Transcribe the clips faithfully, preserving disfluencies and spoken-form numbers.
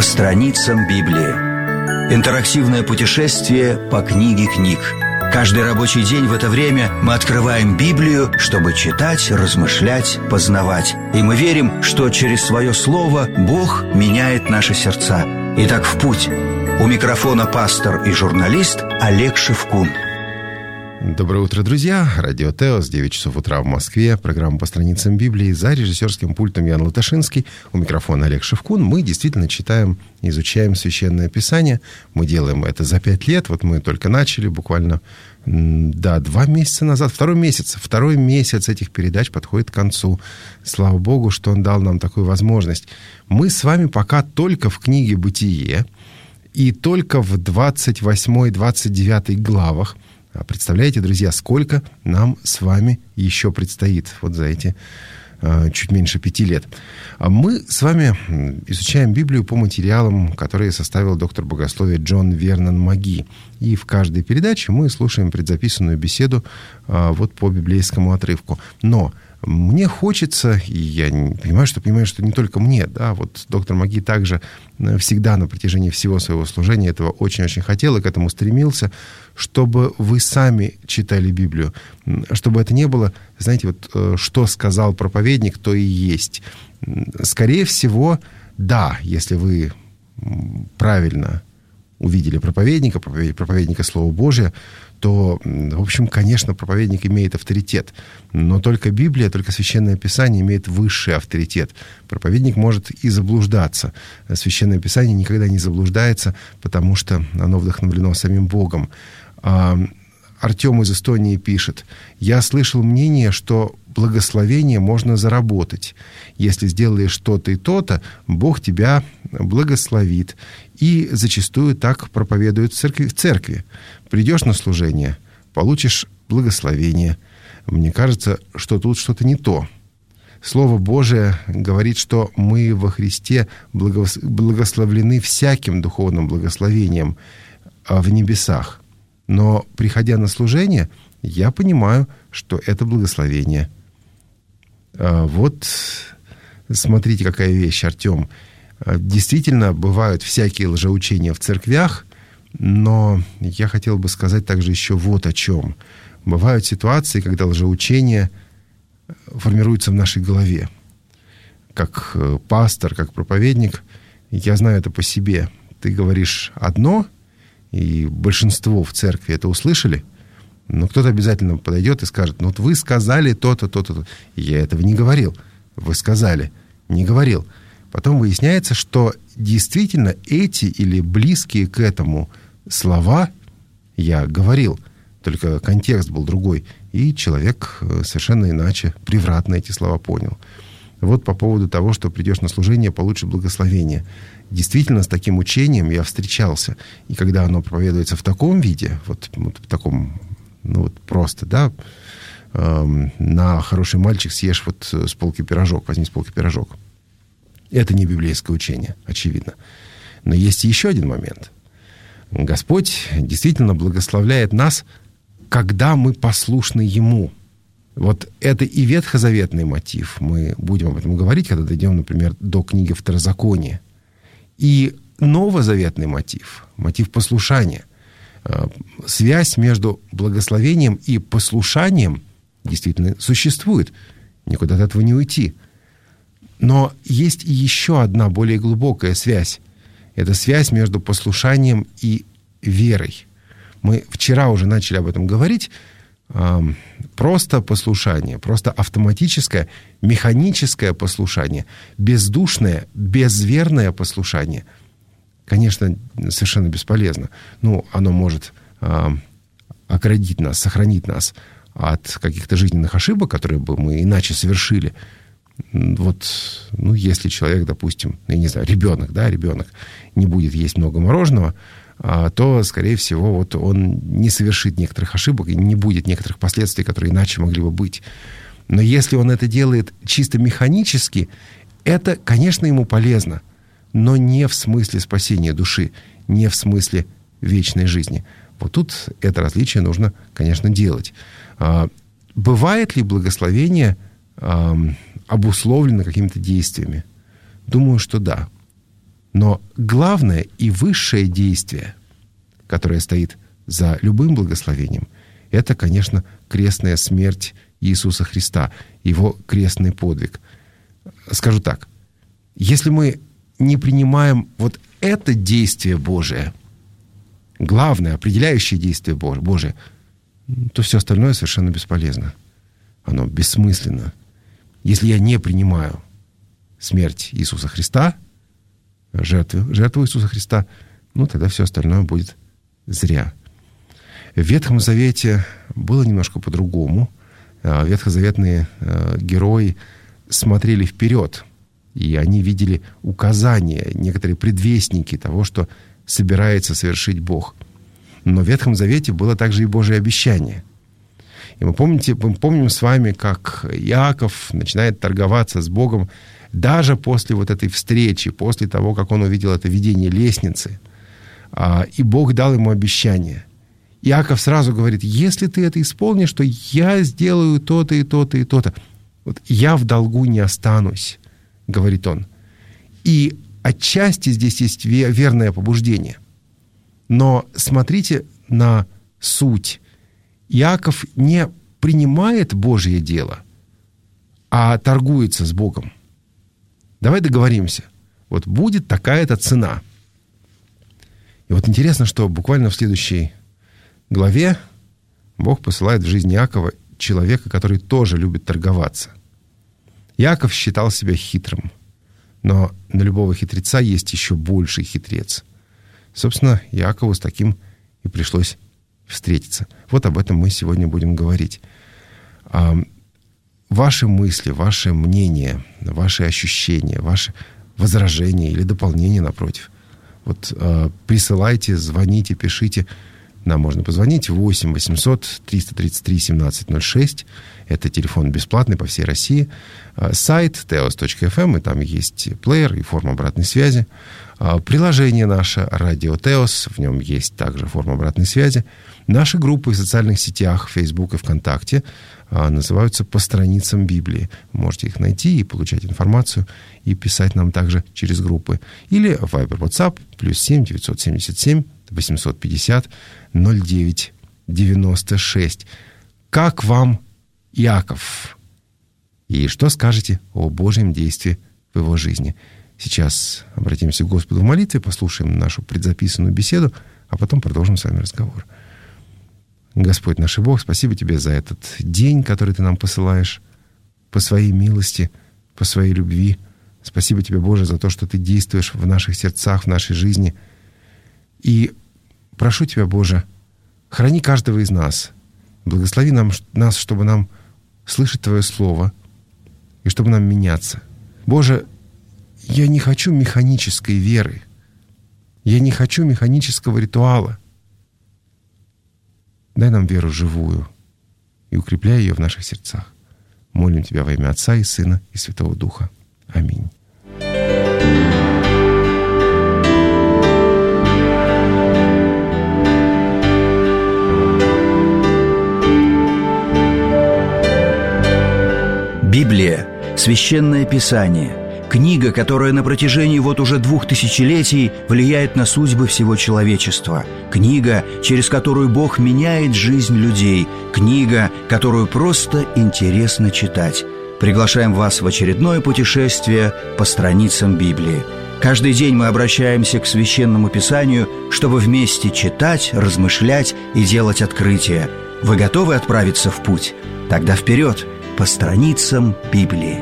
По страницам Библии. Интерактивное путешествие по книге книг. Каждый рабочий день в это время мы открываем Библию, чтобы читать, размышлять, познавать. И мы верим, что через свое слово Бог меняет наши сердца. Итак, в путь. У микрофона пастор и журналист Олег Шевкун. Доброе утро, друзья. Радио Теос, девять часов утра в Москве. Программа «По страницам Библии». За режиссерским пультом Ян Латашинский. У микрофона Олег Шевкун. Мы действительно читаем, изучаем Священное Писание. Мы делаем это за пять лет. Вот мы только начали буквально, да, два месяца назад. Второй месяц. Второй месяц этих передач подходит к концу. Слава Богу, что Он дал нам такую возможность. Мы с вами пока только в книге «Бытие» и только в двадцать восьмой двадцать девятой главах. Представляете, друзья, сколько нам с вами еще предстоит вот за эти э, чуть меньше пяти лет. Мы с вами изучаем Библию по материалам, которые составил доктор богословия Джон Вернон Маги. И в каждой передаче мы слушаем предзаписанную беседу э, вот по библейскому отрывку. Но мне хочется, и я понимаю, что понимаю, что не только мне, да, вот доктор Маги также всегда на протяжении всего своего служения этого очень-очень хотел и к этому стремился, чтобы вы сами читали Библию, чтобы это не было, знаете, вот что сказал проповедник, то и есть. Скорее всего, да, если вы правильно увидели проповедника, проповедника Слова Божия, то, в общем, конечно, проповедник имеет авторитет. Но только Библия, только Священное Писание имеет высший авторитет. Проповедник может и заблуждаться. Священное Писание никогда не заблуждается, потому что оно вдохновлено самим Богом. Артем из Эстонии пишет: «Я слышал мнение, что благословение можно заработать. Если сделаешь то-то и то-то, Бог тебя благословит». И зачастую так проповедуют в церкви. В церкви. Придешь на служение, получишь благословение. Мне кажется, что тут что-то не то. Слово Божие говорит, что мы во Христе благословлены всяким духовным благословением в небесах. Но, приходя на служение, я понимаю, что это благословение. Вот смотрите, какая вещь, Артем. Действительно, бывают всякие лжеучения в церквях, но я хотел бы сказать также еще вот о чем. Бывают ситуации, когда лжеучение формируется в нашей голове. Как пастор, как проповедник, я знаю это по себе. Ты говоришь одно, и большинство в церкви это услышали, но кто-то обязательно подойдет и скажет: ну вот вы сказали то-то, то-то, то-то. Я этого не говорил. Вы сказали, не говорил. Потом выясняется, что действительно эти или близкие к этому слова я говорил, только контекст был другой, и человек совершенно иначе, превратно эти слова понял. Вот по поводу того, что придешь на служение, получишь благословение. Действительно, с таким учением я встречался. И когда оно проповедуется в таком виде, вот, вот в таком, ну вот просто, да, эм, на хороший мальчик съешь вот с полки пирожок, возьми с полки пирожок. Это не библейское учение, очевидно. Но есть еще один момент. Господь действительно благословляет нас, когда мы послушны Ему. Вот это и ветхозаветный мотив. Мы будем об этом говорить, когда дойдем, например, до книги Второзакония. И новозаветный мотив, мотив послушания. Связь между благословением и послушанием действительно существует. Никуда от этого не уйти. Но есть и еще одна более глубокая связь. Это связь между послушанием и верой. Мы вчера уже начали об этом говорить. Просто послушание, просто автоматическое, механическое послушание, бездушное, безверное послушание, конечно, совершенно бесполезно. Ну, оно может оградить нас, сохранить нас от каких-то жизненных ошибок, которые бы мы иначе совершили. Вот, ну, если человек, допустим, я не знаю, ребенок, да, ребенок не будет есть много мороженого, то, скорее всего, вот он не совершит некоторых ошибок и не будет некоторых последствий, которые иначе могли бы быть. Но если он это делает чисто механически, это, конечно, ему полезно, но не в смысле спасения души, не в смысле вечной жизни. Вот тут это различие нужно, конечно, делать. Бывает ли благословение обусловлено какими-то действиями? Думаю, что да. Но главное и высшее действие, которое стоит за любым благословением, это, конечно, крестная смерть Иисуса Христа, Его крестный подвиг. Скажу так, если мы не принимаем вот это действие Божие, главное, определяющее действие Божие, то все остальное совершенно бесполезно. Оно бессмысленно. Если я не принимаю смерть Иисуса Христа, жертву, жертву Иисуса Христа, ну, тогда все остальное будет зря. В Ветхом Завете было немножко по-другому. Ветхозаветные герои смотрели вперед, и они видели указания, некоторые предвестники того, что собирается совершить Бог. Но в Ветхом Завете было также и Божие обещание. И мы, помните, мы помним с вами, как Иаков начинает торговаться с Богом даже после вот этой встречи, после того, как он увидел это видение лестницы. И Бог дал ему обещание. Иаков сразу говорит: если ты это исполнишь, то я сделаю то-то и то-то и то-то. Вот я в долгу не останусь, говорит он. И отчасти здесь есть верное побуждение. Но смотрите на суть. Иаков не принимает Божье дело, а торгуется с Богом. Давай договоримся. Вот будет такая-то цена. И вот интересно, что буквально в следующей главе Бог посылает в жизнь Иакова человека, который тоже любит торговаться. Иаков считал себя хитрым, но на любого хитреца есть еще больший хитрец. Собственно, Иакову с таким и пришлось встретиться. Вот об этом мы сегодня будем говорить. Ваши мысли, ваше мнение, ваши ощущения, ваши возражения или дополнения, напротив, вот присылайте, звоните, пишите. Нам можно позвонить восемь восемьсот триста тридцать три семнадцать ноль шесть. Это телефон бесплатный по всей России. Сайт теос точка эф эм, и там есть плеер и форма обратной связи. Приложение наше «Радио Теос», в нем есть также форма обратной связи. Наши группы в социальных сетях, Facebook и ВКонтакте, называются «По страницам Библии». Вы можете их найти и получать информацию, и писать нам также через группы. Или Viber, WhatsApp, плюс семь девятьсот семьдесят семь восемьсот пятьдесят ноль девять девяносто шесть. Как вам Иаков? И что скажете о Божьем действии в его жизни? Сейчас обратимся к Господу в молитве, послушаем нашу предзаписанную беседу, а потом продолжим с вами разговор. Господь наш и Бог, спасибо Тебе за этот день, который Ты нам посылаешь, по Своей милости, по Своей любви. Спасибо Тебе, Боже, за то, что Ты действуешь в наших сердцах, в нашей жизни. И прошу Тебя, Боже, храни каждого из нас. Благослови нам, нас, чтобы нам слышать Твое Слово и чтобы нам меняться. Боже, я не хочу механической веры. Я не хочу механического ритуала. Дай нам веру живую и укрепляй ее в наших сердцах. Молим Тебя во имя Отца и Сына и Святого Духа. Аминь. Библия – священное писание, книга, которая на протяжении вот уже двух тысячелетий влияет на судьбы всего человечества, книга, через которую Бог меняет жизнь людей, книга, которую просто интересно читать. Приглашаем вас в очередное путешествие по страницам Библии. Каждый день мы обращаемся к Священному Писанию, чтобы вместе читать, размышлять и делать открытия. Вы готовы отправиться в путь? Тогда вперед! По страницам Библии.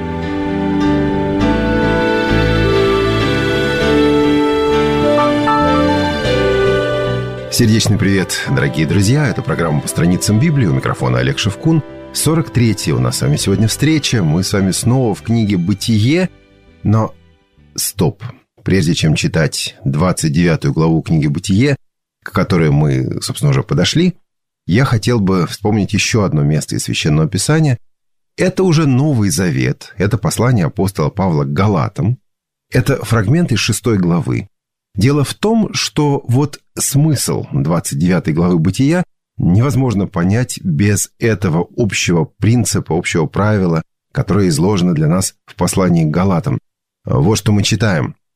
Сердечный привет, дорогие друзья. Это программа «По страницам Библии». У микрофона Олег Шевкун. сорок третья у нас с вами сегодня встреча. Мы с вами снова в книге «Бытие». Но стоп. Прежде чем читать двадцать девятую главу книги «Бытие», к которой мы, собственно, уже подошли, я хотел бы вспомнить еще одно место из Священного Писания. Это уже Новый Завет. Это послание апостола Павла к Галатам. Это фрагмент из шестой главы. Дело в том, что вот смысл двадцать девятой главы Бытия невозможно понять без этого общего принципа, общего правила, которое изложено для нас в послании к Галатам. Вот что мы читаем.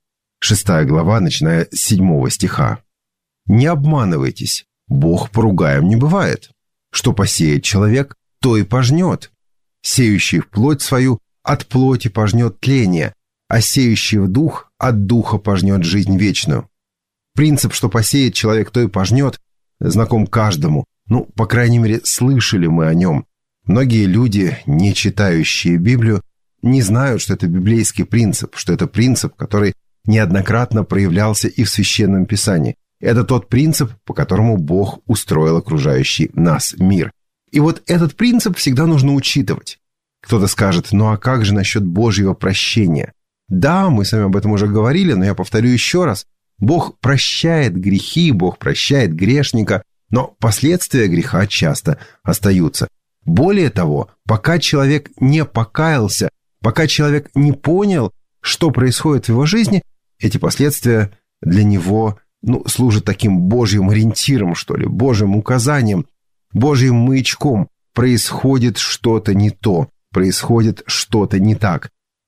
шестая глава, начиная с седьмого стиха. «Не обманывайтесь, Бог поругаем не бывает. Что посеет человек, то и пожнет. Сеющий в плоть свою от плоти пожнет тление, а сеющий в дух от духа пожнет жизнь вечную». Принцип, что посеет человек, то и пожнет, знаком каждому. Ну, по крайней мере, слышали мы о нем. Многие люди, не читающие Библию, не знают, что это библейский принцип, что это принцип, который неоднократно проявлялся и в Священном Писании. Это тот принцип, по которому Бог устроил окружающий нас мир. И вот этот принцип всегда нужно учитывать. Кто-то скажет: ну а как же насчет Божьего прощения? Да, мы с вами об этом уже говорили, но я повторю еще раз. Бог прощает грехи, Бог прощает грешника, но последствия греха часто остаются. Более того, пока человек не покаялся, пока человек не понял, что происходит в его жизни, эти последствия для него ну, служат таким Божьим ориентиром, что ли, Божьим указанием, Божьим маячком. Происходит что-то не то, происходит что-то не так.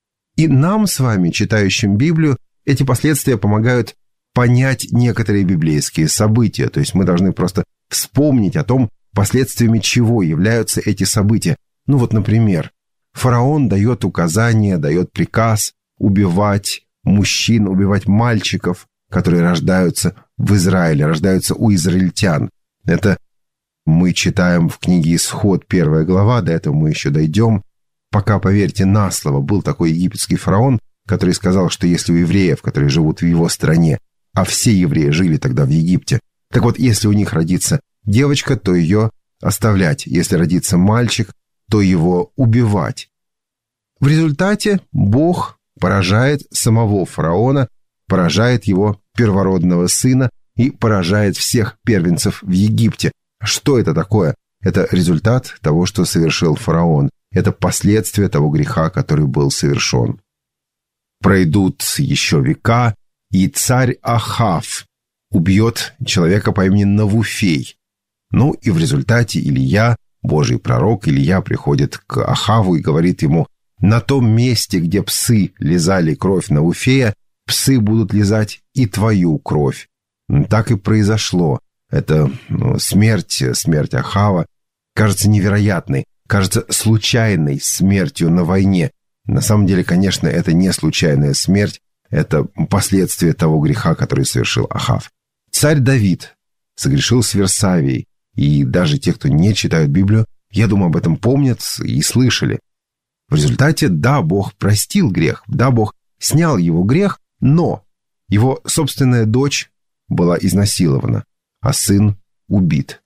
И нам с вами, читающим Библию, эти последствия помогают понять некоторые библейские события. То есть мы должны просто вспомнить о том, последствиями чего являются эти события. Ну вот, например, фараон дает указание, дает приказ убивать мужчин, убивать мальчиков, которые рождаются в Израиле, рождаются у израильтян. Это мы читаем в книге «Исход», первая глава, до этого мы еще дойдем. Пока, поверьте на слово, был такой египетский фараон, который сказал, что если у евреев, которые живут в его стране, а все евреи жили тогда в Египте, так вот, если у них родится девочка, то ее оставлять. Если родится мальчик, то его убивать. В результате Бог поражает самого фараона, поражает его первородного сына и поражает всех первенцев в Египте. Что это такое? Это результат того, что совершил фараон. Это последствия того греха, который был совершен. Пройдут еще века, и царь Ахав убьет человека по имени Навуфей. Ну и в результате Илия, Божий пророк Илия, приходит к Ахаву и говорит ему: на том месте, где псы лизали кровь Навуфея, псы будут лизать и твою кровь. Так и произошло. Это ну, смерть, смерть Ахава кажется невероятной, кажется случайной смертью на войне. На самом деле, конечно, это не случайная смерть, это последствия того греха, который совершил Ахав. Царь Давид согрешил с Версавией, и даже те, кто не читают Библию, я думаю, об этом помнят и слышали. В результате, да, Бог простил грех, да, Бог снял его грех, но его собственная дочь была изнасилована, а сын убит.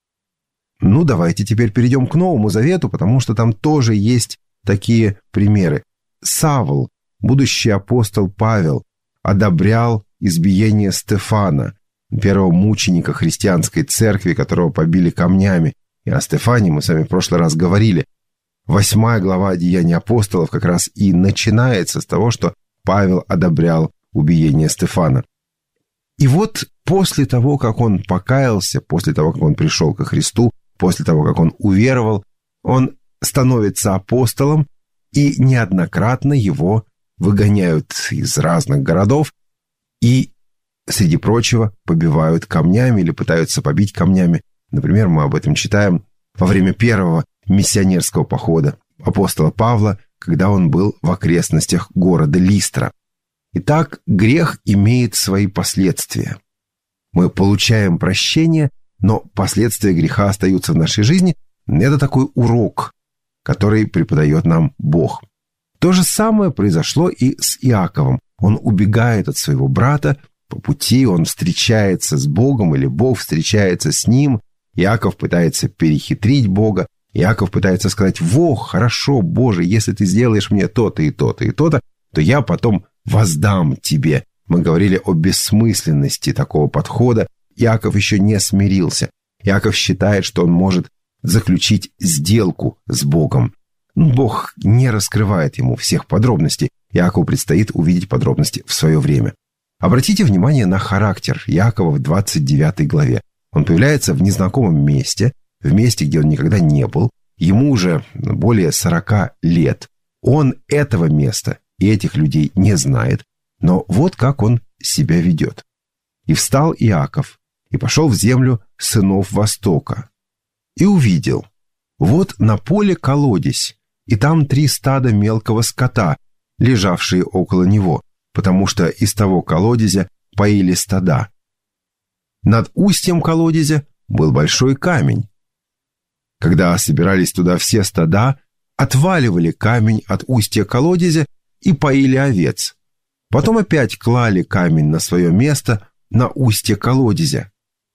Ну, давайте теперь перейдем к Новому Завету, потому что там тоже есть такие примеры. Савл, будущий апостол Павел, одобрял избиение Стефана, первого мученика христианской церкви, которого побили камнями. И о Стефане мы с вами в прошлый раз говорили. Восьмая глава Деяний апостолов как раз и начинается с того, что Павел одобрял убиение Стефана. И вот после того, как он покаялся, после того, как он пришел ко Христу, после того, как он уверовал, он становится апостолом, и неоднократно его выгоняют из разных городов и, среди прочего, побивают камнями или пытаются побить камнями. Например, мы об этом читаем во время первого миссионерского похода апостола Павла, когда он был в окрестностях города Листра. Итак, грех имеет свои последствия. Мы получаем прощение, но последствия греха остаются в нашей жизни. Это такой урок, который преподает нам Бог. То же самое произошло и с Иаковом. Он убегает от своего брата, по пути он встречается с Богом, или Бог встречается с ним. Иаков пытается перехитрить Бога. Иаков пытается сказать: «Во, хорошо, Боже, если ты сделаешь мне то-то и то-то и то-то, то я потом воздам тебе». Мы говорили о бессмысленности такого подхода. Иаков еще не смирился. Иаков считает, что он может заключить сделку с Богом. Бог не раскрывает ему всех подробностей. Иакову предстоит увидеть подробности в свое время. Обратите внимание на характер Иакова в двадцать девятой главе. Он появляется в незнакомом месте, в месте, где он никогда не был. Ему уже более сорока лет. Он этого места и этих людей не знает. Но вот как он себя ведет. «И встал Иаков, и пошел в землю сынов Востока, и увидел, вот на поле колодезь, и там три стада мелкого скота, лежавшие около него, потому что из того колодезя поили стада. Над устьем колодезя был большой камень. Когда собирались туда все стада, отваливали камень от устья колодезя и поили овец. Потом опять клали камень на свое место на устье колодезя.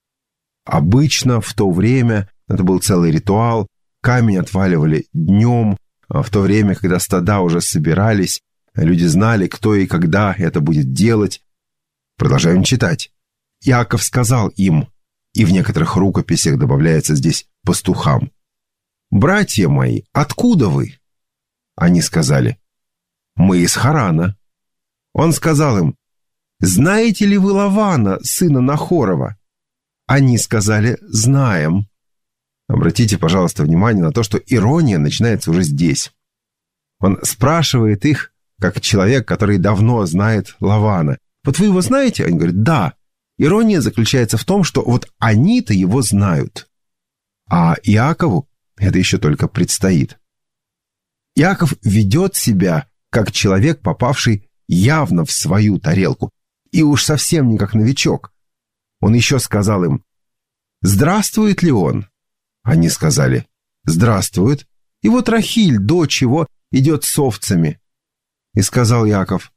Обычно в то время, это был целый ритуал, камень отваливали днем, в то время, когда стада уже собирались, люди знали, кто и когда это будет делать. Продолжаем читать. Иаков сказал им, и в некоторых рукописях добавляется здесь пастухам: «Братья мои, откуда вы?» Они сказали: «Мы из Харана». Он сказал им: «Знаете ли вы Лавана, сына Нахорова?» Они сказали: «Знаем». Обратите, пожалуйста, внимание на то, что ирония начинается уже здесь. Он спрашивает их, как человек, который давно знает Лавана: «Вот вы его знаете?» Они говорят: «Да». Ирония заключается в том, что вот они-то его знают, а Иакову это еще только предстоит. Иаков ведет себя как человек, попавший явно в свою тарелку, и уж совсем не как новичок. Он еще сказал им: «Здравствует ли он?» Они сказали: «Здравствует. И вот Рахиль, дочь его, идет с овцами». И сказал Иаков: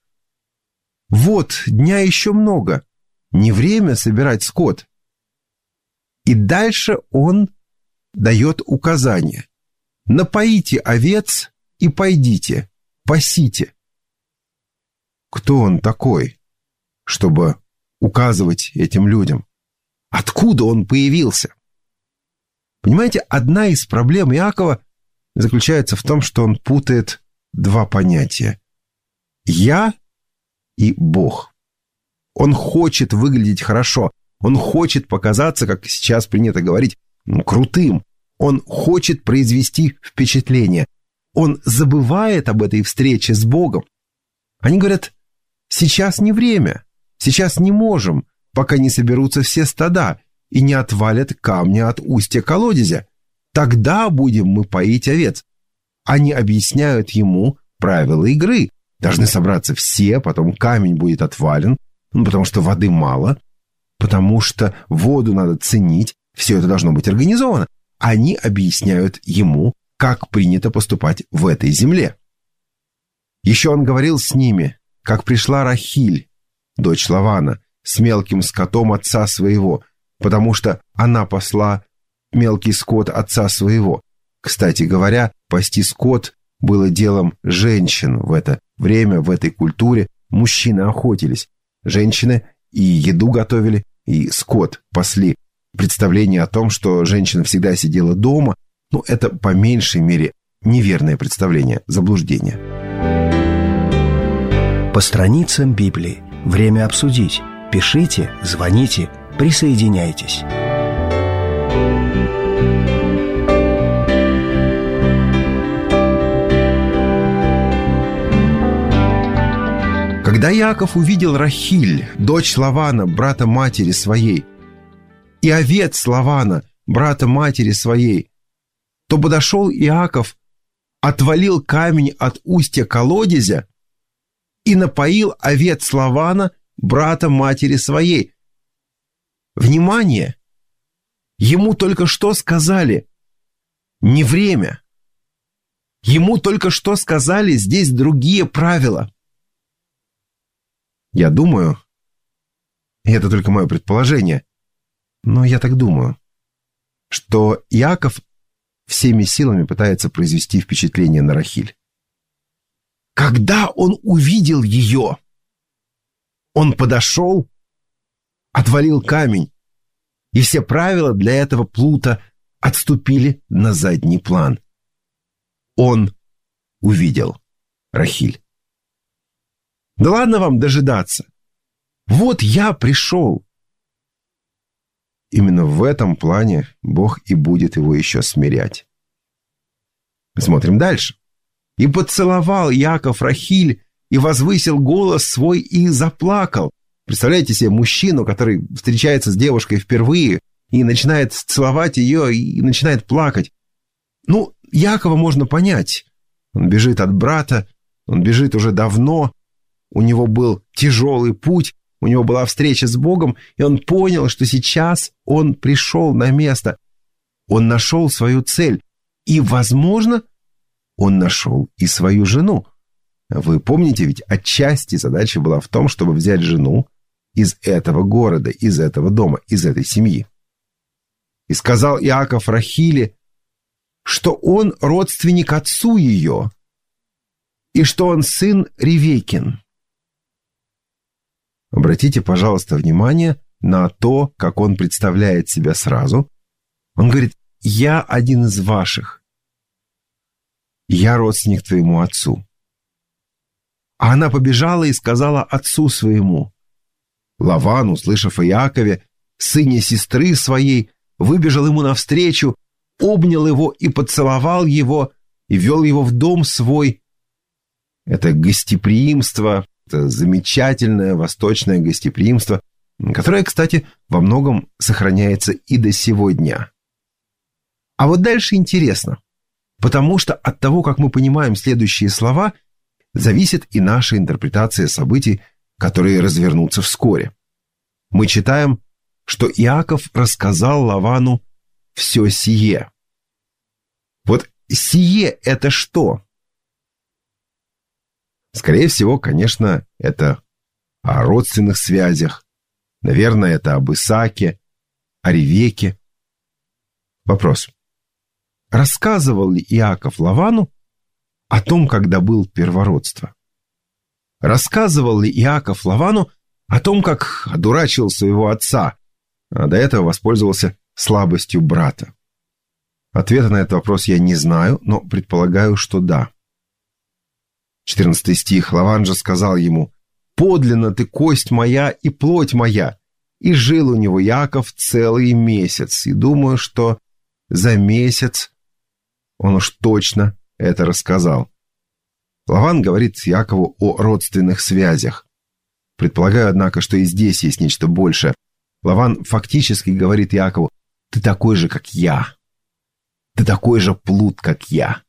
«Вот, дня еще много, не время собирать скот». И дальше он дает указание: «Напоите овец и пойдите, пасите». Кто он такой, чтобы указывать этим людям? Откуда он появился? Понимаете, одна из проблем Иакова заключается в том, что он путает два понятия: «я» и «Бог». Он хочет выглядеть хорошо, он хочет показаться, как сейчас принято говорить, крутым, он хочет произвести впечатление, он забывает об этой встрече с Богом. Они говорят: «Сейчас не время, сейчас не можем, пока не соберутся все стада и не отвалят камня от устья колодезя. Тогда будем мы поить овец». Они объясняют ему правила игры. Должны собраться все, потом камень будет отвален, ну, потому что воды мало, потому что воду надо ценить, все это должно быть организовано. Они объясняют ему, как принято поступать в этой земле. Еще он говорил с ними, как пришла Рахиль, дочь Лавана, с мелким скотом отца своего, потому что она пасла мелкий скот отца своего. Кстати говоря, пасти скот было делом женщин в это время, в этой культуре. Мужчины охотились, женщины и еду готовили, и скот пасли. Представление о том, что женщина всегда сидела дома, ну, это по меньшей мере неверное представление, заблуждение. По страницам Библии. Время обсудить. Пишите, звоните, присоединяйтесь. Когда Иаков увидел Рахиль, дочь Лавана, брата матери своей, и овец Лавана, брата матери своей, то подошел Иаков, отвалил камень от устья колодезя и напоил овец Лавана, брата матери своей. Внимание! Ему только что сказали: не время. Ему только что сказали здесь другие правила. Я думаю, и это только мое предположение, но я так думаю, что Иаков всеми силами пытается произвести впечатление на Рахиль. Когда он увидел ее, он подошел, отвалил камень, и все правила для этого плута отступили на задний план. Он увидел Рахиль. Да ладно вам дожидаться. Вот я пришел. Именно в этом плане Бог и будет его еще смирять. Смотрим дальше. «И поцеловал Иаков Рахиль, и возвысил голос свой и заплакал. Представляете себе мужчину, который встречается с девушкой впервые и начинает целовать ее и начинает плакать. Ну, Иакова можно понять. Он бежит от брата, он бежит уже давно, у него был тяжелый путь, у него была встреча с Богом, и он понял, что сейчас он пришел на место. Он нашел свою цель, и, возможно, он нашел и свою жену. Вы помните, ведь отчасти задача была в том, чтобы взять жену из этого города, из этого дома, из этой семьи. И сказал Иаков Рахиле, что он родственник отцу ее, и что он сын Ревекин. Обратите, пожалуйста, внимание на то, как он представляет себя сразу. Он говорит: «Я один из ваших. Я родственник твоему отцу». А она побежала и сказала отцу своему. Лаван, услышав о Иакове, сыне сестры своей, выбежал ему навстречу, обнял его и поцеловал его, и вел его в дом свой. Это гостеприимство, это замечательное восточное гостеприимство, которое, кстати, во многом сохраняется и до сего дня. А вот дальше интересно, потому что от того, как мы понимаем следующие слова, зависит и наша интерпретация событий, которые развернутся вскоре. Мы читаем, что Иаков рассказал Лавану все сие. Вот сие – это что? Скорее всего, конечно, это о родственных связях. Наверное, это об Исааке, о Ревеке. Вопрос. Рассказывал ли Иаков Лавану о том, как добыл первородство? Рассказывал ли Иаков Лавану о том, как одурачил своего отца, а до этого воспользовался слабостью брата? Ответа на этот вопрос я не знаю, но предполагаю, что да. четырнадцатый стих. Лаван же сказал ему: «Подлинно ты кость моя и плоть моя». И жил у него Иаков целый месяц. И думаю, что за месяц он уж точно это рассказал. Лаван говорит Иакову о родственных связях. Предполагаю, однако, что и здесь есть нечто большее. Лаван фактически говорит Иакову: «Ты такой же, как я. Ты такой же плут, как я».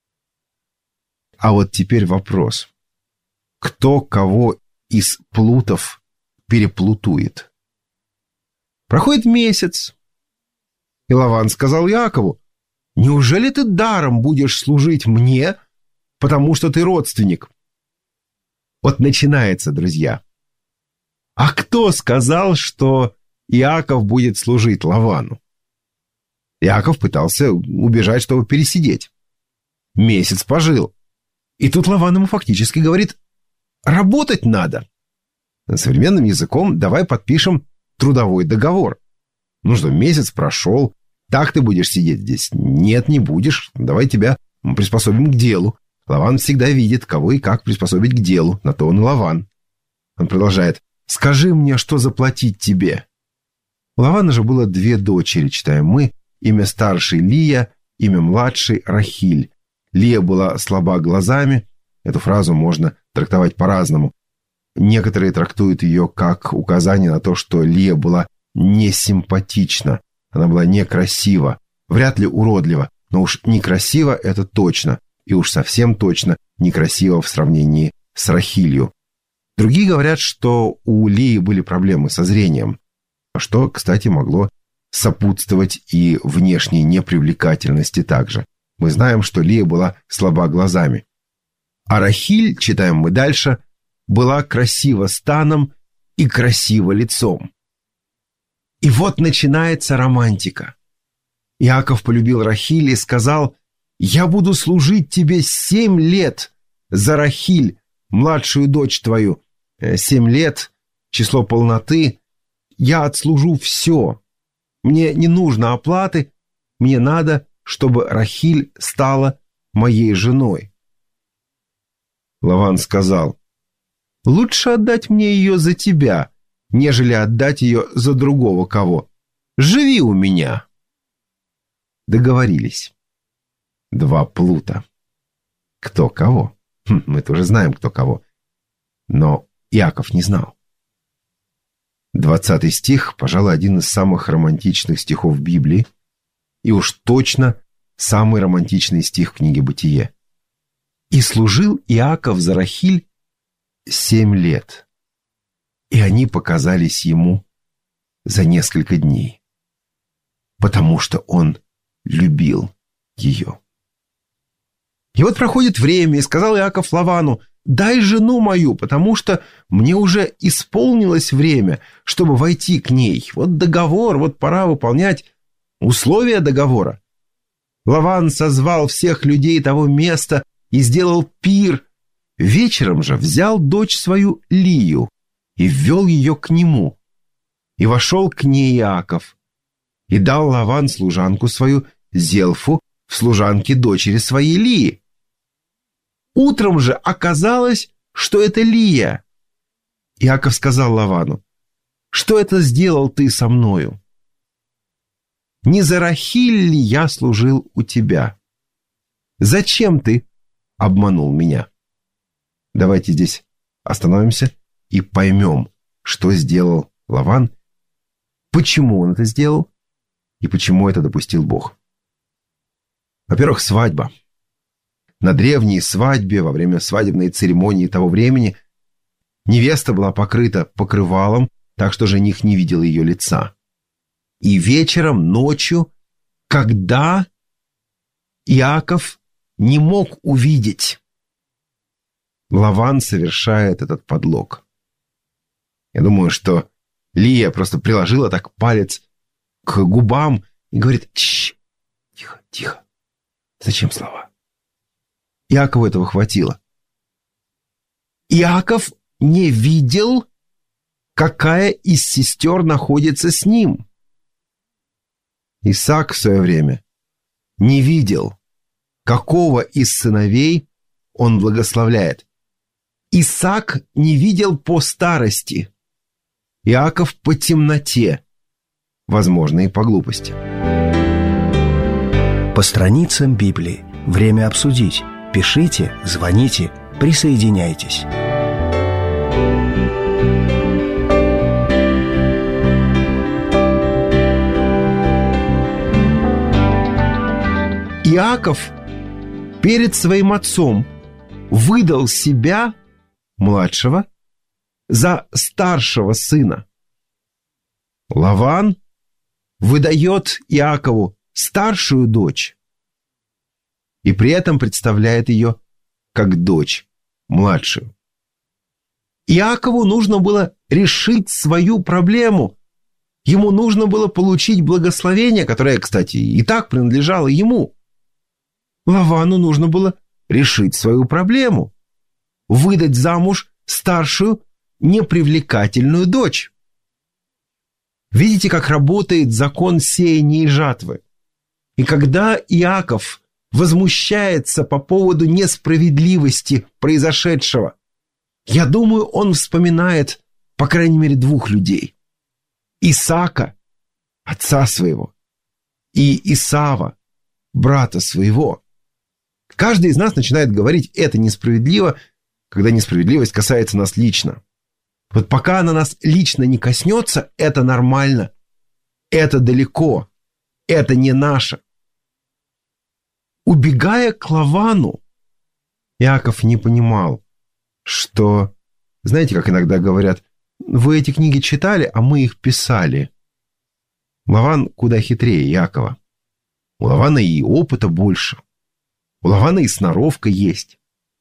А вот теперь вопрос. Кто кого из плутов переплутует? Проходит месяц, и Лаван сказал Иакову: «Неужели ты даром будешь служить мне, потому что ты родственник?» Вот начинается, друзья. А кто сказал, что Иаков будет служить Лавану? Иаков пытался убежать, чтобы пересидеть. Месяц пожил. И тут Лаван ему фактически говорит: работать надо. Современным языком давай подпишем трудовой договор. Ну что, месяц прошел, так ты будешь сидеть здесь? Нет, не будешь. Давай тебя приспособим к делу. Лаван всегда видит, кого и как приспособить к делу. На то он и Лаван. Он продолжает: скажи мне, что заплатить тебе. У Лавана же было две дочери, читаем мы. Имя старшей Лия, имя младшей Рахиль. Лия была слаба глазами. Эту фразу можно трактовать по-разному. Некоторые трактуют ее как указание на то, что Лия была несимпатична. Она была некрасива, вряд ли уродлива, но уж некрасива это точно, и уж совсем точно некрасива в сравнении с Рахилью. Другие говорят, что у Лии были проблемы со зрением, что, кстати, могло сопутствовать и внешней непривлекательности также. Мы знаем, что Лия была слаба глазами. А Рахиль, читаем мы дальше, была красива станом и красива лицом. И вот начинается романтика. Иаков полюбил Рахиль и сказал: «Я буду служить тебе семь лет за Рахиль, младшую дочь твою. Семь лет, число полноты. Я отслужу все. Мне не нужно оплаты, мне надо, чтобы Рахиль стала моей женой». Лаван сказал: «Лучше отдать мне ее за тебя, нежели отдать ее за другого кого. Живи у меня». Договорились. Два плута. Кто кого? Хм, мы тоже знаем, кто кого. Но Иаков не знал. Двадцатый стих, пожалуй, один из самых романтичных стихов Библии, и уж точно самый романтичный стих в книге «Бытие». «И служил Иаков за Рахиль семь лет, и они показались ему за несколько дней, потому что он любил ее». И вот проходит время, и сказал Иаков Лавану: «Дай жену мою, потому что мне уже исполнилось время, чтобы войти к ней. Вот договор, вот пора выполнять условия договора». Лаван созвал всех людей того места и сделал пир. Вечером же взял дочь свою Лию и ввел ее к нему. И вошел к ней Иаков, и дал Лаван служанку свою Зелфу в служанке дочери своей Лии. Утром же оказалось, что это Лия. Иаков сказал Лавану: «Что это сделал ты со мною? Не за Рахиль ли я служил у тебя? Зачем ты обманул меня?» Давайте здесь остановимся и поймем, что сделал Лаван, почему он это сделал и почему это допустил Бог. Во-первых, свадьба. На древней свадьбе, во время свадебной церемонии того времени, невеста была покрыта покрывалом, так что жених не видел ее лица. И вечером, ночью, когда Иаков не мог увидеть, Лаван совершает этот подлог. Я думаю, что Лия просто приложила так палец к губам и говорит: «Тш, тихо, тихо, зачем слова?» Иакову этого хватило. Иаков не видел, какая из сестер находится с ним. Исаак в свое время не видел, какого из сыновей он благословляет. Исаак не видел по старости, Иаков по темноте, возможно, и по глупости. По страницам Библии. Время обсудить. Пишите, звоните, присоединяйтесь. Иаков перед своим отцом выдал себя, младшего, за старшего сына. Лаван выдает Иакову старшую дочь и при этом представляет ее как дочь младшую. Иакову нужно было решить свою проблему. Ему нужно было получить благословение, которое, кстати, и так принадлежало ему. Лавану нужно было решить свою проблему. Выдать замуж старшую, непривлекательную дочь. Видите, как работает закон сеяния и жатвы? И когда Иаков возмущается по поводу несправедливости произошедшего, я думаю, он вспоминает, по крайней мере, двух людей. Исаака, отца своего, и Исава, брата своего. Каждый из нас начинает говорить: это несправедливо, когда несправедливость касается нас лично. Вот пока она нас лично не коснется, это нормально. Это далеко. Это не наше. Убегая к Лавану, Иаков не понимал, что, знаете, как иногда говорят: вы эти книги читали, а мы их писали. Лаван куда хитрее Иакова. У Лавана и опыта больше. У Лавана и сноровка есть.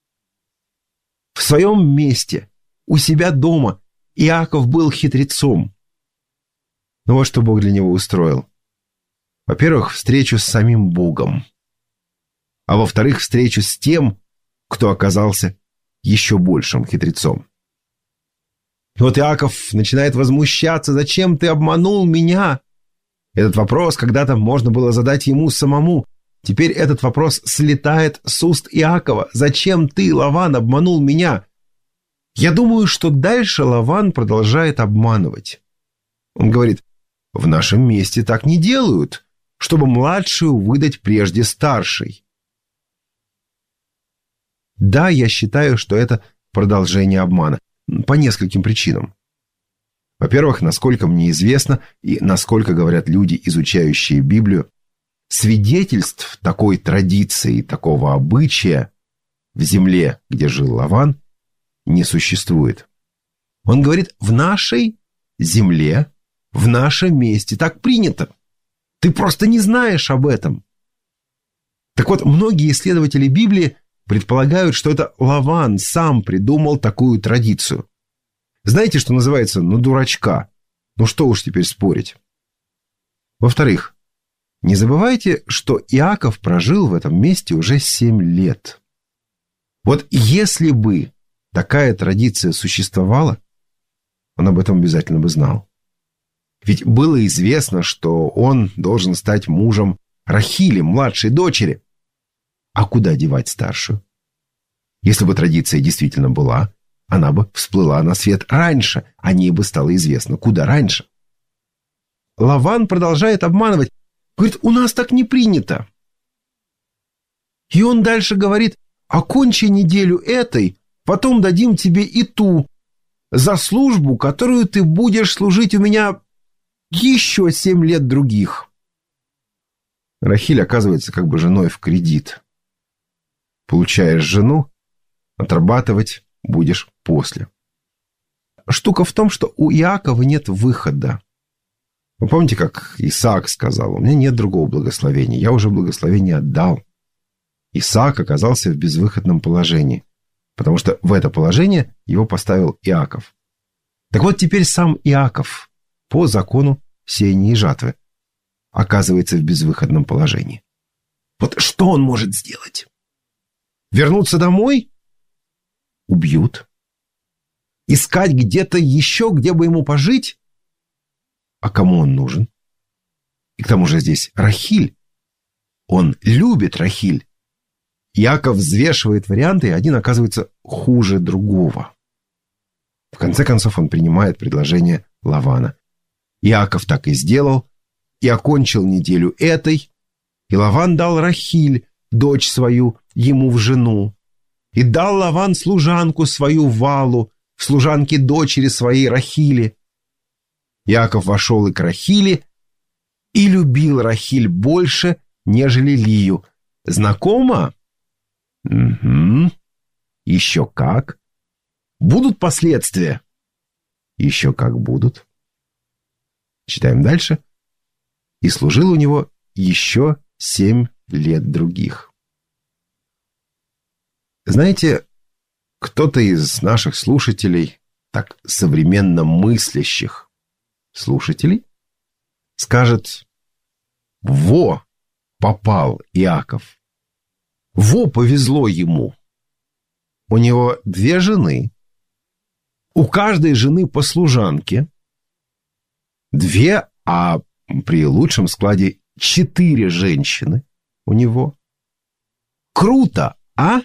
В своем месте, у себя дома, Иаков был хитрецом. Но вот что Бог для него устроил. Во-первых, встречу с самим Богом. А во-вторых, встречу с тем, кто оказался еще большим хитрецом. И вот Иаков начинает возмущаться: зачем ты обманул меня? Этот вопрос когда-то можно было задать ему самому. Теперь этот вопрос слетает с уст Иакова: зачем ты, Лаван, обманул меня? Я думаю, что дальше Лаван продолжает обманывать. Он говорит: в нашем месте так не делают, чтобы младшую выдать прежде старшей. Да, я считаю, что это продолжение обмана. по нескольким причинам. Во-первых, насколько мне известно и насколько говорят люди, изучающие Библию, свидетельств такой традиции, такого обычая в земле, где жил Лаван, не существует. Он говорит, в нашей земле, в нашем месте так принято. Ты просто не знаешь об этом. Так вот, многие исследователи Библии предполагают, что это Лаван сам придумал такую традицию. Знаете, что называется, ну, дурачка. Ну, что уж теперь спорить. Во-вторых, не забывайте, что Иаков прожил в этом месте уже семь лет. Вот если бы такая традиция существовала, он об этом обязательно бы знал. Ведь было известно, что он должен стать мужем Рахили, младшей дочери. А куда девать старшую? Если бы традиция действительно была, она бы всплыла на свет раньше, о ней бы стало известно, куда раньше. Лаван продолжает обманывать. Говорит, у нас так не принято. И он дальше говорит, окончи неделю этой, потом дадим тебе и ту, за службу, которую ты будешь служить у меня еще семь лет других. Рахиль оказывается как бы женой в кредит. Получаешь жену, отрабатывать будешь после. Штука в том, что у Иакова нет выхода. Вы помните, как Исаак сказал, у меня нет другого благословения, я уже благословение отдал. Исаак оказался в безвыходном положении, потому что в это положение его поставил Иаков. Так вот теперь сам Иаков по закону сеяния и жатвы оказывается в безвыходном положении. Вот что он может сделать? Вернуться домой? Убьют. Искать где-то еще, где бы ему пожить? А кому он нужен? И к тому же здесь Рахиль. Он любит Рахиль. Иаков взвешивает варианты, и один оказывается хуже другого. В конце концов он принимает предложение Лавана. Иаков так и сделал, и окончил неделю этой, и Лаван дал Рахиль, дочь свою, ему в жену. И дал Лаван служанку свою Валу, в служанке дочери своей Рахили. Иаков вошел и к Рахили, и любил Рахиль больше, нежели Лию. Знакомо? Угу. Еще как. Будут последствия? Еще как будут. Читаем дальше. И служил у него еще семь лет других. Знаете, кто-то из наших слушателей, так современно мыслящих слушателей, скажет: во, попал Иаков. Во, повезло ему. У него две жены. У каждой жены по служанке. Две, а при лучшем складе четыре женщины у него. Круто, а?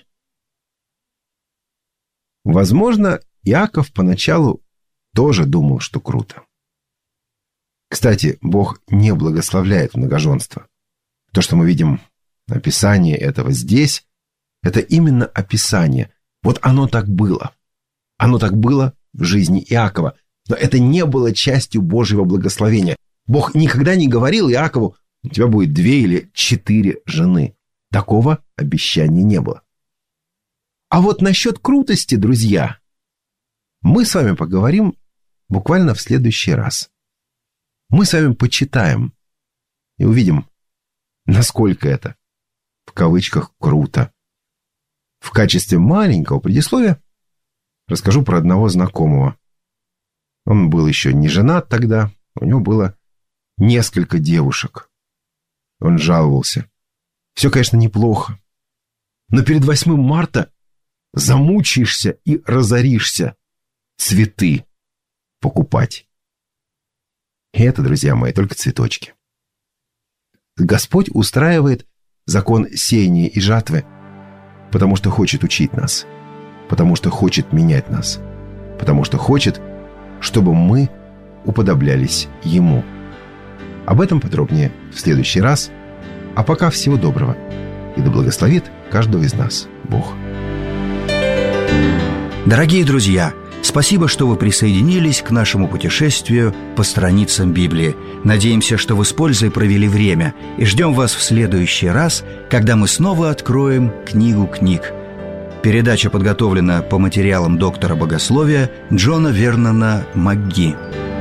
Возможно, Иаков поначалу тоже думал, что круто. Кстати, Бог не благословляет многоженство. То, что мы видим описание этого здесь, это именно описание. Вот оно так было. Оно так было в жизни Иакова. Но это не было частью Божьего благословения. Бог никогда не говорил Иакову: у тебя будет две или четыре жены. Такого обещания не было. А вот насчет крутости, друзья, мы с вами поговорим буквально в следующий раз. Мы с вами почитаем и увидим, насколько это, в кавычках, круто. В качестве маленького предисловия расскажу про одного знакомого. Он был еще не женат тогда, у него было несколько девушек. Он жаловался. Все, конечно, неплохо, но перед восьмым марта замучаешься и разоришься цветы покупать. И это, друзья мои, только цветочки. Господь устраивает закон сеяния и жатвы, потому что хочет учить нас, потому что хочет менять нас, потому что хочет, чтобы мы уподоблялись Ему. Об этом подробнее в следующий раз. А пока всего доброго. И да благословит каждого из нас Бог. Дорогие друзья, Спасибо, что вы присоединились к нашему путешествию по страницам Библии. Надеемся, что вы с пользой провели время, и ждем вас в следующий раз, когда мы снова откроем книгу книг. Передача подготовлена по материалам доктора богословия Джона Вернона МакГи.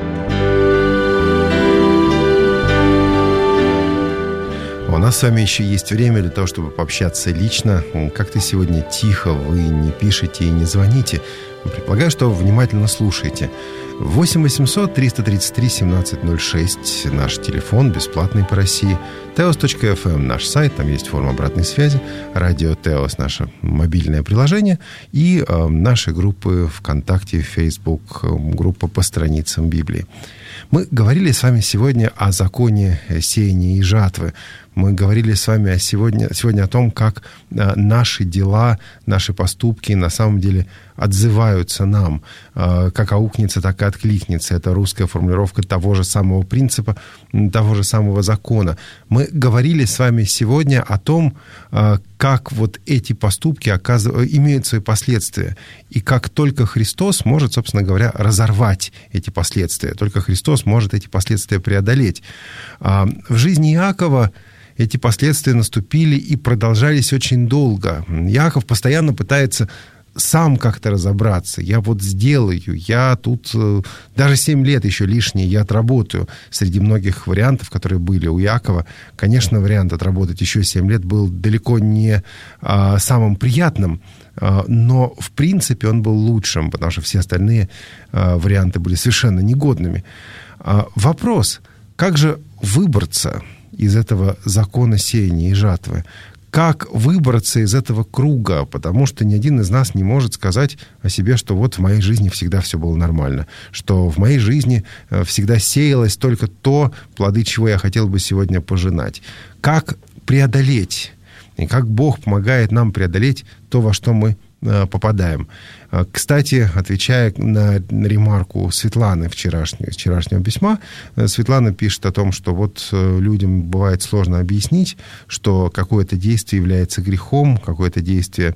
У нас с вами еще есть время для того, чтобы пообщаться лично. Как-то сегодня тихо, вы не пишете и не звоните. Предполагаю, что внимательно слушаете. восемь восемьсот триста тридцать три семнадцать ноль шесть наш телефон, бесплатный по России. теос точка эф эм наш сайт, там есть форма обратной связи. Радио Теос наше мобильное приложение. И э, наши группы ВКонтакте, Facebook, э, группа по страницам Библии. Мы говорили с вами сегодня о законе сеяния и жатвы. Мы говорили с вами сегодня, сегодня о том, как наши дела, наши поступки на самом деле отзываются нам. Как аукнется, так и откликнется. Это русская формулировка того же самого принципа, того же самого закона. Мы говорили с вами сегодня о том, как вот эти поступки оказывают, имеют свои последствия. И как только Христос может, собственно говоря, разорвать эти последствия. Только Христос может эти последствия преодолеть. В жизни Иакова эти последствия наступили и продолжались очень долго. Иаков постоянно пытается сам как-то разобраться. Я вот сделаю, я тут даже семь лет еще лишние я отработаю. Среди многих вариантов, которые были у Иакова, конечно, вариант отработать еще семь лет был далеко не а, самым приятным, а, но в принципе он был лучшим, потому что все остальные а, варианты были совершенно негодными. А, вопрос, как же выбраться из этого закона сеяния и жатвы? Как выбраться из этого круга? Потому что ни один из нас не может сказать о себе, что вот в моей жизни всегда все было нормально, что в моей жизни всегда сеялось только то, плоды чего я хотел бы сегодня пожинать. Как преодолеть? И как Бог помогает нам преодолеть то, во что мы попадаем. Кстати, отвечая на ремарку Светланы вчерашнего, вчерашнего письма, Светлана пишет о том, что вот людям бывает сложно объяснить, что какое-то действие является грехом, какое-то действие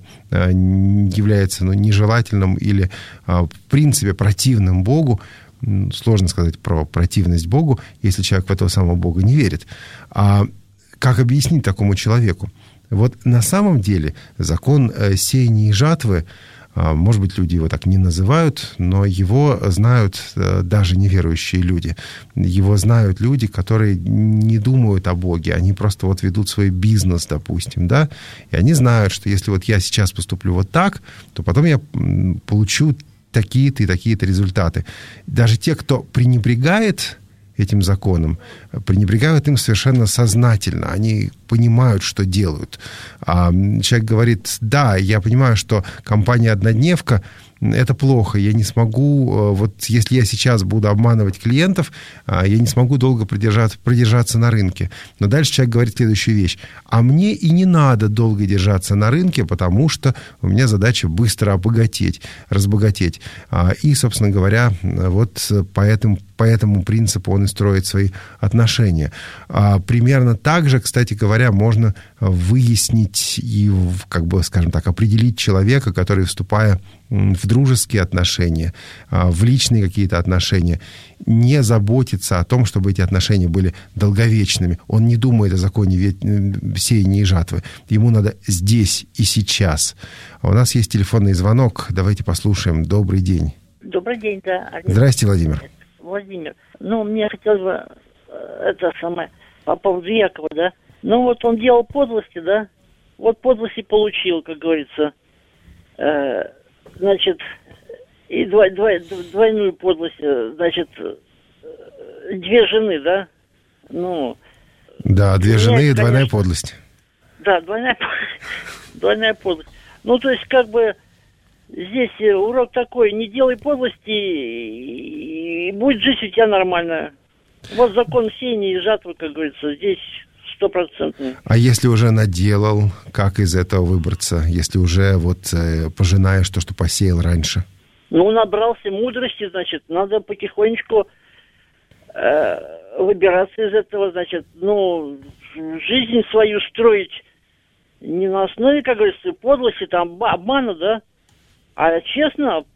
является ну, нежелательным или в принципе противным Богу. Сложно сказать про противность Богу, если человек в этого самого Бога не верит. А как объяснить такому человеку? Вот на самом деле закон сеяния и жатвы, может быть, люди его так не называют, но его знают даже неверующие люди. Его знают люди, которые не думают о Боге, они просто вот ведут свой бизнес, допустим, да, и они знают, что если вот я сейчас поступлю вот так, то потом я получу такие-то и такие-то результаты. Даже те, кто пренебрегает этим законом, пренебрегают им совершенно сознательно. Они понимают, что делают. А человек говорит, да, я понимаю, что компания «Однодневка» — это плохо, я не смогу, вот если я сейчас буду обманывать клиентов, я не смогу долго продержаться, продержаться на рынке. Но дальше человек говорит следующую вещь. А мне и не надо долго держаться на рынке, потому что у меня задача быстро обогатеть, разбогатеть. И, собственно говоря, вот по этому, по этому принципу он и строит свои отношения. Примерно так же, кстати говоря, можно выяснить и, как бы, скажем так, определить человека, который, вступая в дружеские отношения, в личные какие-то отношения, не заботится о том, чтобы эти отношения были долговечными. Он не думает о законе сеяния и жатвы. Ему надо здесь и сейчас. А у нас есть телефонный звонок. Давайте послушаем. Добрый день. Добрый день, да. Здравствуйте, Владимир. Владимир. Ну, мне хотелось бы это самое, по поводу Иакова, да. Ну, вот он делал подлости, да. Вот подлости получил, как говорится. Э, значит, и двой, двой, двойную подлость, значит, две жены, да. Ну. Да, две жены и двойная конечно, подлость. Да, двойная, двойная подлость. Ну, то есть, как бы, здесь урок такой, не делай подлости, и будет жизнь у тебя нормальная. Вот закон сеяния и жатвы, как говорится, здесь стопроцентный. А если уже наделал, как из этого выбраться? Если уже вот э, пожинаешь то, что посеял раньше? Ну, набрался мудрости, значит, надо потихонечку э, выбираться из этого, значит, ну, жизнь свою строить не на основе, как говорится, подлости, там, обмана, да, а честно,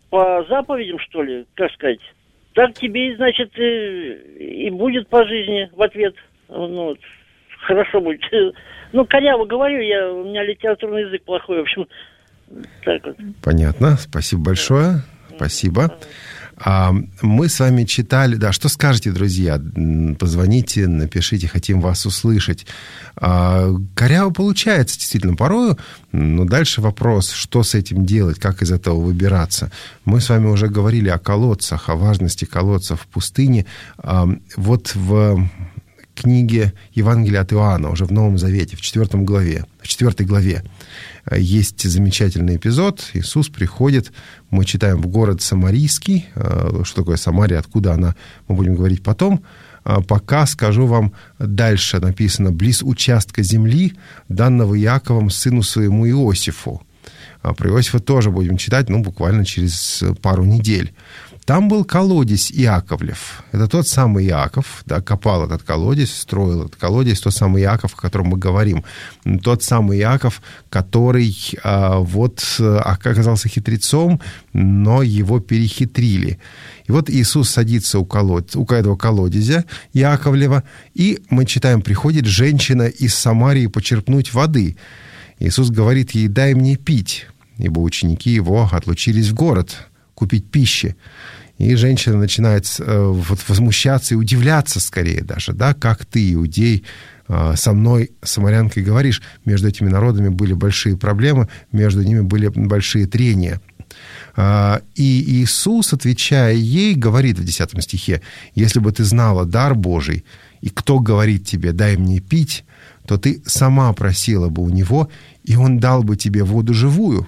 по заповедям, что ли, как сказать. Так тебе, значит, и, и будет по жизни в ответ. Ну, вот, хорошо будет. Ну, коряво говорю, я, у меня литературный язык плохой, в общем, так вот. Понятно, спасибо большое, спасибо. А мы с вами читали, да, что скажете, друзья? Позвоните, напишите, хотим вас услышать. А, коряво получается, действительно, порою, но дальше вопрос, что с этим делать, как из этого выбираться. Мы с вами уже говорили о колодцах, о важности колодцев в пустыне. А, вот в книге Евангелия от Иоанна, уже в Новом Завете, в четвёртой главе, в четвёртой главе, есть замечательный эпизод. Иисус приходит, мы читаем, в город Самарийский. Что такое Самария, откуда она, мы будем говорить потом. Пока скажу вам дальше. Написано: «Близ участка земли, данного Иаковом сыну своему Иосифу». Про Иосифа тоже будем читать, ну, буквально через пару недель. Там был колодец Иаковлев. Это тот самый Иаков, да, копал этот колодец, строил этот колодец, тот самый Иаков, о котором мы говорим. Тот самый Иаков, который а, вот оказался хитрецом, но его перехитрили. И вот Иисус садится у, колодца, у этого колодезя Иаковлева, и мы читаем: приходит женщина из Самарии почерпнуть воды. Иисус говорит ей: «Дай мне пить», ибо ученики его отлучились в город купить пищи. И женщина начинает э, вот, возмущаться и удивляться скорее даже, да, как ты, иудей, э, со мной, самарянкой, говоришь. Между этими народами были большие проблемы, между ними были большие трения. Э, и Иисус, отвечая ей, говорит в десятом стихе: «Если бы ты знала дар Божий, и кто говорит тебе: дай мне пить, то ты сама просила бы у него, и он дал бы тебе воду живую».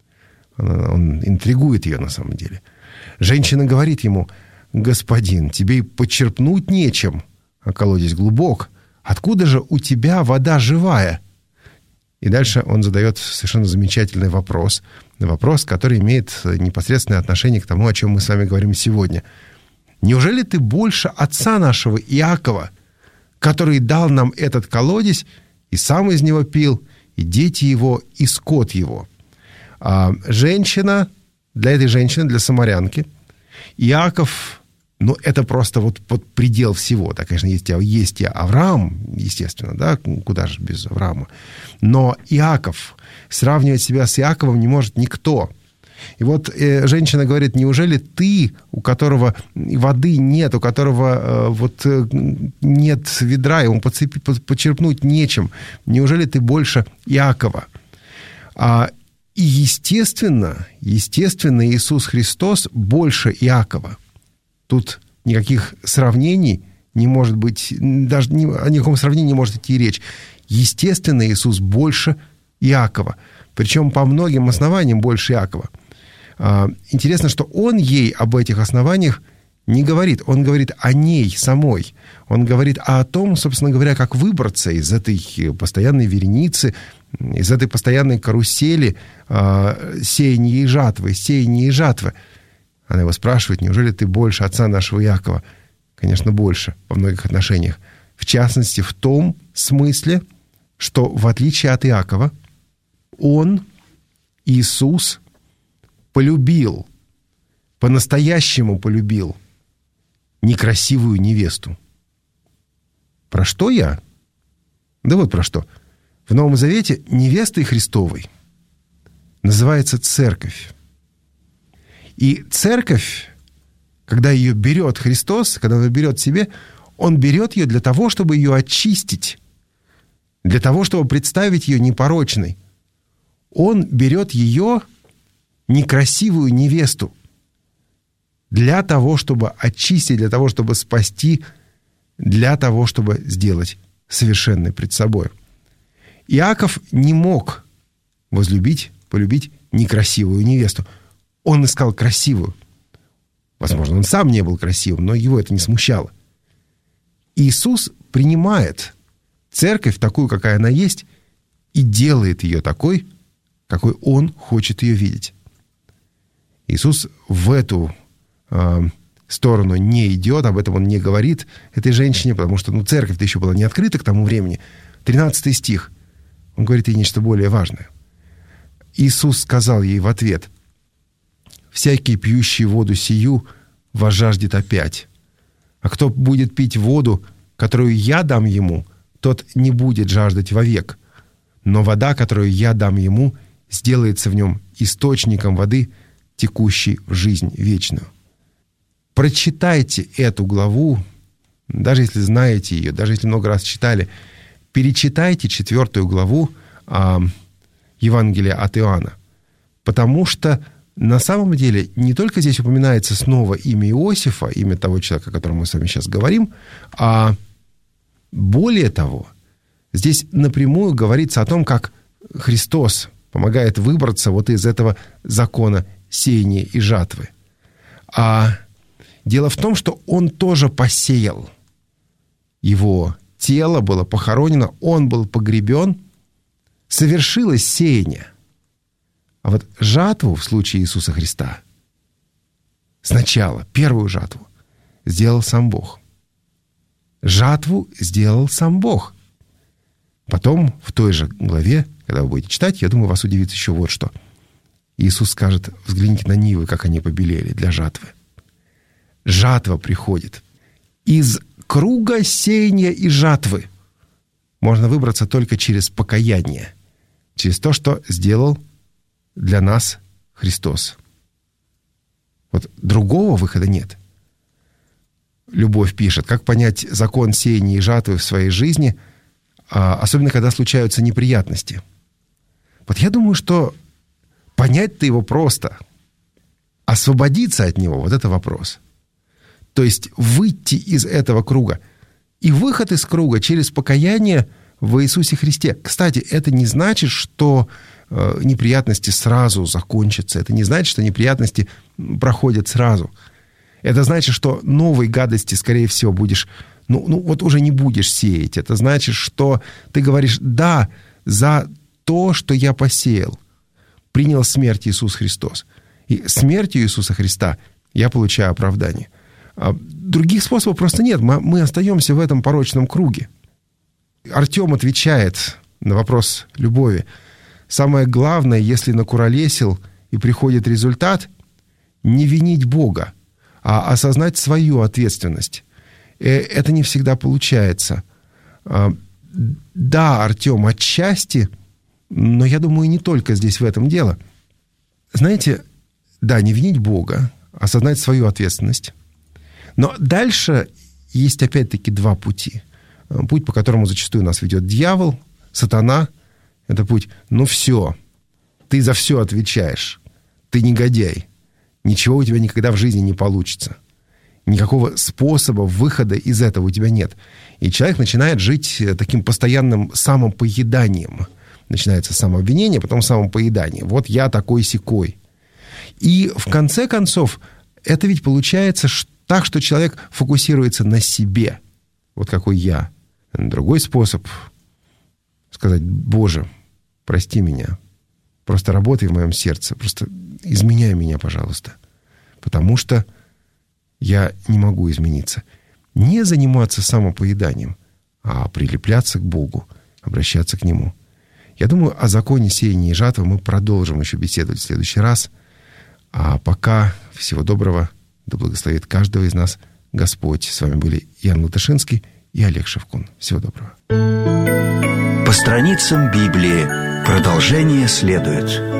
Он интригует ее на самом деле. Женщина говорит ему: «Господин, тебе и почерпнуть нечем, а колодец глубок. Откуда же у тебя вода живая?» И дальше он задает совершенно замечательный вопрос. Вопрос, который имеет непосредственное отношение к тому, о чем мы с вами говорим сегодня. «Неужели ты больше отца нашего Иакова, который дал нам этот колодец, и сам из него пил, и дети его, и скот его?» А женщина, для этой женщины, для самарянки, Иаков, ну, это просто вот под предел всего. Да, конечно, есть, есть и Авраам, естественно, да, куда же без Авраама. Но Иаков, сравнивать себя с Иаковом не может никто. И вот э, женщина говорит: «Неужели ты, у которого воды нет, у которого э, вот э, нет ведра, ему подцепи, почерпнуть нечем, неужели ты больше Иакова?» А И, естественно, естественно, Иисус Христос больше Иакова. Тут никаких сравнений не может быть, даже ни, о никаком сравнении не может идти речь. Естественно, Иисус больше Иакова. Причем по многим основаниям больше Иакова. Интересно, что Он ей об этих основаниях не говорит. Он говорит о ней самой. Он говорит о том, собственно говоря, как выбраться из этой постоянной вереницы, из этой постоянной карусели э, сеяния и жатвы, сеяния и жатвы. Она его спрашивает: «Неужели ты больше отца нашего Иакова?» Конечно, больше во многих отношениях. В частности, в том смысле, что в отличие от Иакова, он, Иисус, полюбил, по-настоящему полюбил некрасивую невесту. Про что я? Да вот про что. В Новом Завете невестой Христовой называется церковь. И церковь, когда ее берет Христос, когда он ее берет себе, он берет ее для того, чтобы ее очистить, для того, чтобы представить ее непорочной. Он берет ее, некрасивую невесту, для того, чтобы очистить, для того, чтобы спасти, для того, чтобы сделать совершенной пред собой. Иаков не мог возлюбить, полюбить некрасивую невесту. Он искал красивую. Возможно, он сам не был красивым, но его это не смущало. Иисус принимает церковь такую, какая она есть, и делает ее такой, какой Он хочет ее видеть. Иисус в эту э, сторону не идет, об этом Он не говорит этой женщине, потому что ну, церковь-то еще была не открыта к тому времени. тринадцатый стих. Он говорит ей нечто более важное. Иисус сказал ей в ответ: всякий, пьющий воду сию, возжаждет опять. А кто будет пить воду, которую я дам ему, тот не будет жаждать вовек. Но вода, которую я дам ему, сделается в нем источником воды, текущей в жизнь вечную». Прочитайте эту главу, даже если знаете ее, даже если много раз читали, перечитайте четвертую главу а, Евангелия от Иоанна. Потому что на самом деле не только здесь упоминается снова имя Иосифа, имя того человека, о котором мы с вами сейчас говорим, а более того, здесь напрямую говорится о том, как Христос помогает выбраться вот из этого закона сеяния и жатвы. А дело в том, что Он тоже посеял. Его тело было похоронено, Он был погребен, совершилось сеяние. А вот жатву в случае Иисуса Христа сначала, первую жатву, сделал сам Бог. Жатву сделал сам Бог. Потом, в той же главе, когда вы будете читать, я думаю, вас удивит еще вот что. Иисус скажет: взгляните на нивы, как они побелели для жатвы. Жатва приходит. Из круга сеяния и жатвы можно выбраться только через покаяние, через то, что сделал для нас Христос. Вот другого выхода нет. Любовь пишет, как понять закон сеяния и жатвы в своей жизни, особенно когда случаются неприятности. Вот я думаю, что понять-то его просто. Освободиться от него — вот это вопрос. То есть выйти из этого круга. И выход из круга через покаяние в Иисусе Христе. Кстати, это не значит, что э, неприятности сразу закончатся. Это не значит, что неприятности проходят сразу. Это значит, что новой гадости, скорее всего, будешь... Ну, ну вот уже не будешь сеять. Это значит, что ты говоришь: да, за то, что я посеял, принял смерть Иисус Христос. И смертью Иисуса Христа я получаю оправдание. Других способов просто нет. Мы, мы остаемся в этом порочном круге. Артем отвечает на вопрос Любови. Самое главное, если накуролесил и приходит результат, не винить Бога, а осознать свою ответственность. Это не всегда получается. Да, Артем, отчасти, но я думаю, не только здесь в этом дело. Знаете, да, не винить Бога, осознать свою ответственность. Но дальше есть опять-таки два пути. Путь, по которому зачастую нас ведет дьявол, сатана. Это путь: ну все, ты за все отвечаешь, ты негодяй, ничего у тебя никогда в жизни не получится. Никакого способа выхода из этого у тебя нет. И человек начинает жить таким постоянным самопоеданием. Начинается самообвинение, потом самопоедание. Вот я такой-сякой. И в конце концов, это ведь получается так, что человек фокусируется на себе. Вот какой я. Другой способ сказать: Боже, прости меня. Просто работай в моем сердце. Просто изменяй меня, пожалуйста. Потому что я не могу измениться. Не заниматься самопоеданием, а прилепляться к Богу, обращаться к Нему. Я думаю, о законе сеяния и жатвы мы продолжим еще беседовать в следующий раз. А пока всего доброго. Да благословит каждого из нас Господь. С вами были Ян Латышинский и Олег Шевкун. Всего доброго. По страницам Библии. Продолжение следует.